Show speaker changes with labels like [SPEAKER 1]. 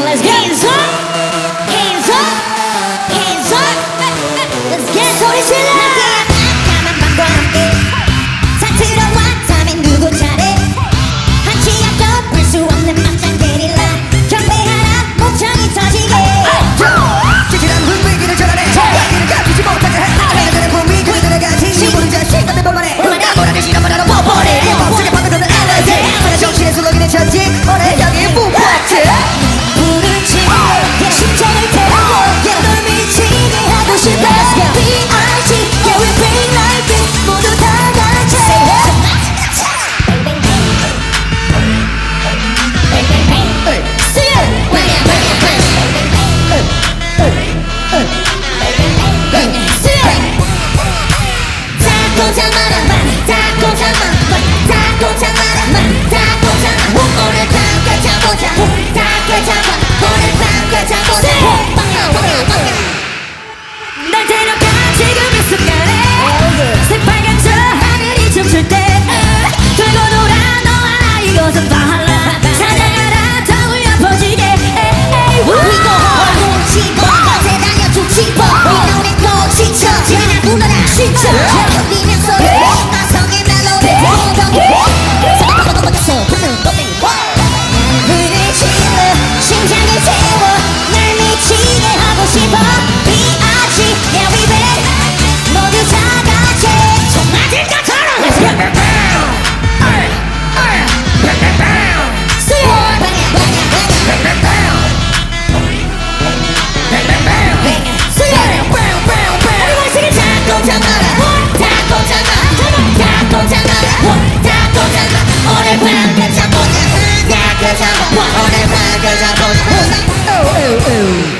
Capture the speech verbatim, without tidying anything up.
[SPEAKER 1] let's get hands up, hands up, hands up. Let's get 소리 질러. 까만 밤과 함께 사투러왔다면 누구 차례? 한치 앞도 볼 수 없는 막장 게릴라 경배하라 목청이 터지게.
[SPEAKER 2] 찌질한 분위기를 전환해 이야기를 갚이지 못하게 해 내가 되는 분위 그들의 같이 모른 자식 같은 것만해 나보라는 시간만 하러 뻔뻔해 멈추게 바꿔서는 엘리지 하나 정신에 술렁이는 천지 오늘 여기 무법지
[SPEAKER 1] 불을 지고 심장을 태우고 널 미치게 하고 싶어. 비 아이 지 yeah we bring like this 모두 다 같이 날 데려가 지금 이 순간에 새빨간 저 하늘이 춤출 때 돌고 돌아 너와 나 이것은 발라 사냥하라 더 울려 퍼지게. We go hard 뭉치고 밤새 달려 춤치고 이 노래 꼭 지쳐 지나 불러라 진짜 흩리면 소리 마성의 멜로디 쏟아서 부는 것들 불을 질러 심장을 태워 날 미치게 하고 싶어. 비아지 yeah we bring 모두 다 같이 총 맞을 것처럼 Let's get it down. See it. Bang it down. See it. Everybody sing it. 다 꽂아놔라. 다 꽂아놔. 다 꽂아놔라. 다 꽂아놔. 오늘 밤 그저 보자. 다 꽂아놔. 오늘 밤 그저 보자.